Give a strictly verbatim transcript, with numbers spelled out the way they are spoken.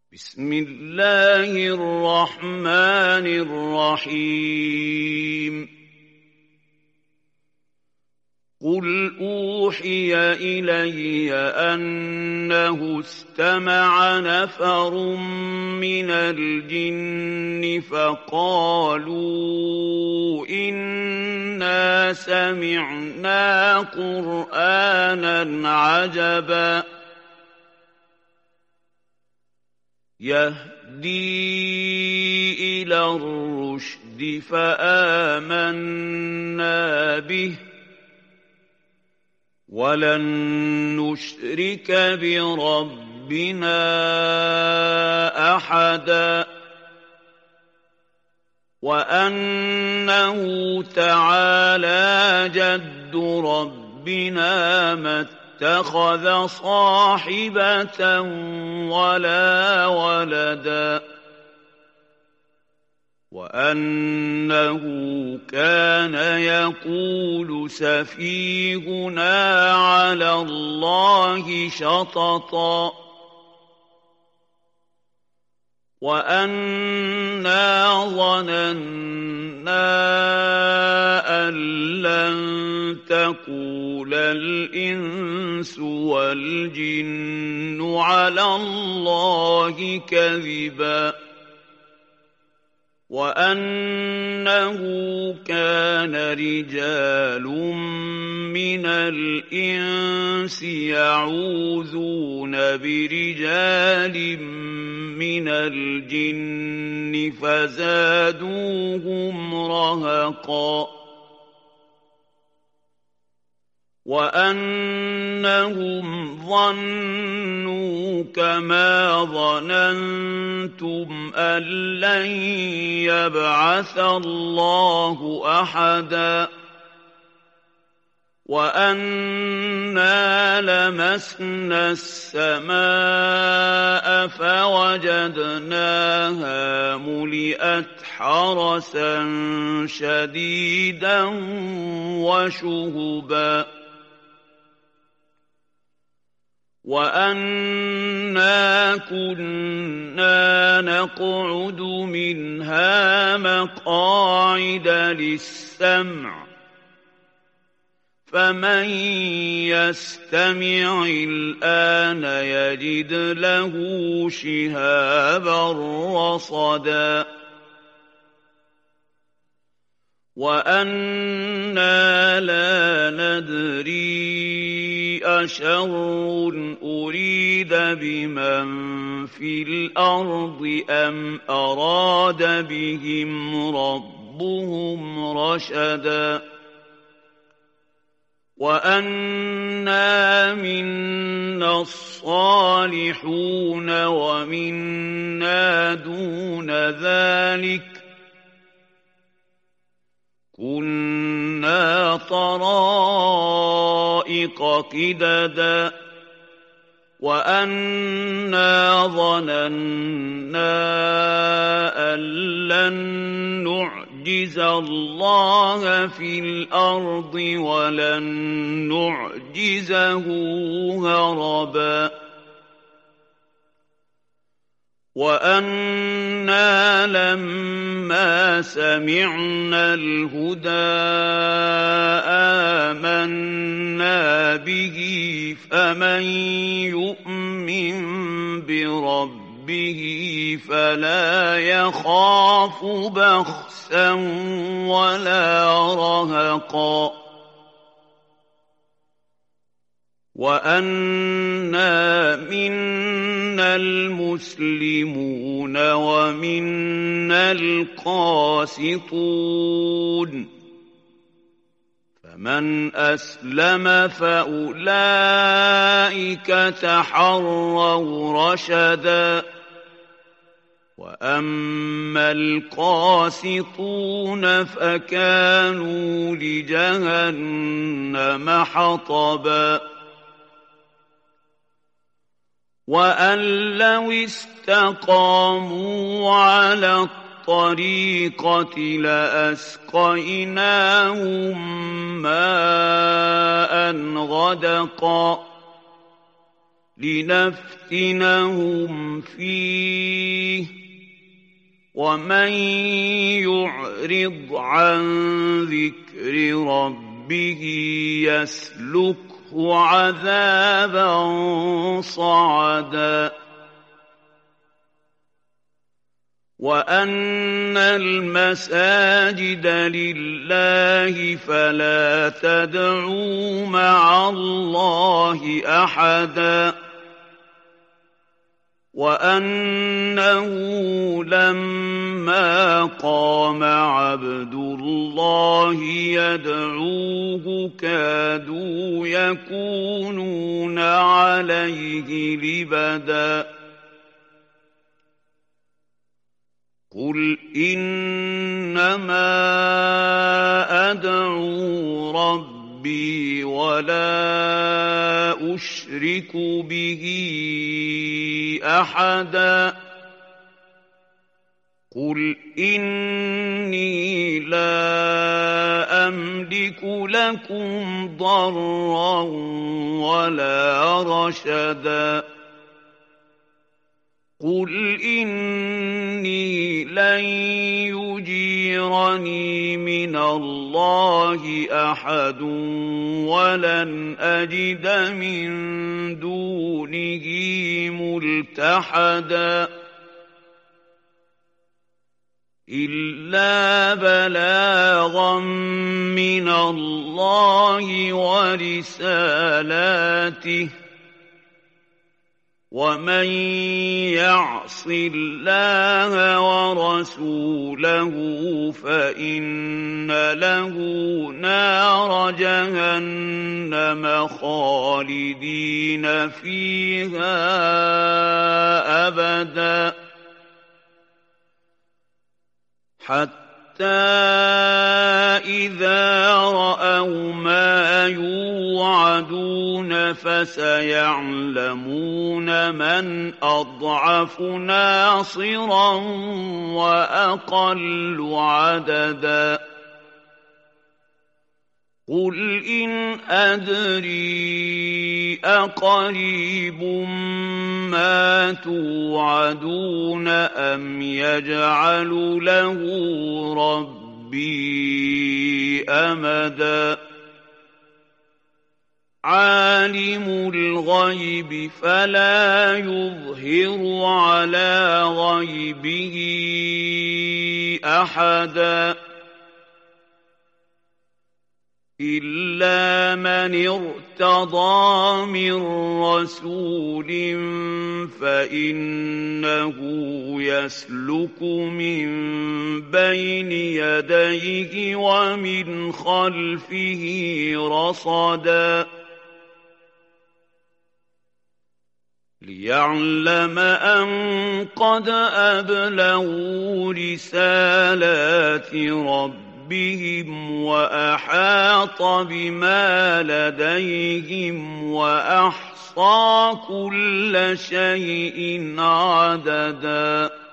بسم الله الرحمن الرحيم قل أوحي إلي أنه استمع نفر من الجن فقالوا إنا سمعنا قرآنا عجبا يهدي إلى الرشد فآمنا به ولن نشرك بربنا أحدا وأنه تعالى جد ربنا ما اتخذ صاحبة ولا ولدا وأنه كان يقول سفيهنا على الله شططا وأنا ظننا أن لن تقول الإنس والجن على الله كذبا وأنه كان رجال من الإنس يعوذون برجال من الجن فزادوهم رهقا وأنهم ظنوا كما ظننتم أن لن يبعث الله أحدا وأنا لمسنا السماء فوجدناها ملئت حرسا شديدا وشهبا وأنا كنا نقعد منها مقاعد للسمع فمن يستمع الآن يجد له شهابا رصدا وأنا لا ندري أشر أريد بمن في الأرض أم أراد بهم ربهم رشدا وأنا منا الصالحون ومنا دون ذلك كنا طرائق قددا وأنا ظننا أن لن نعجز الله في الأرض ولن نعجزه هربا وأنا لما سمعنا الهدى آمنا به فمن يؤمن بربه فلا يخاف بخسا ولا رهقا وأنا منا المسلمون ومنا القاسطون فمن أسلم فأولئك تحروا رشدا وأما القاسطون فكانوا لجهنم حطبا وأن لو استقاموا على الطريقة لأسقيناهم ماء غدقا لنفتنهم فيه ومن يعرض عن ذكر ربه يسلكه عذابا صعدا وأن المساجد لله فلا تدعوا مع الله أحدا وأنه لما قام عبد الله يدعوه كادوا يكونون عليه لبدا قل إنما أدعو ربي ولا أشرك به أحدا قل إني لا أملك لكم ضرا ولا رشدا قل إني لن يجيرني من الله أحد ولن أجد من دونه ملتحدا إلا بلاغا من الله ورسالاته ومن يعص الله ورسوله فإن له نار جهنم خالدين فيها أبدا حتى إذا رأوا ما يوعدون فسيعلمون من أضعف ناصرا وأقل عددا قل إن أدري أقريب ما توعدون أم يجعل له ربي أمدا عالم الغيب فلا يظهر على غيبه أحدا إلا من ارتضى من رسول فإنه يسلك من بين يديه ومن خلفه رصدا ليعلم أن قد أبلغوا رسالات ربهم بهم وأحاط بما لديهم وأحصى كل شيء عددا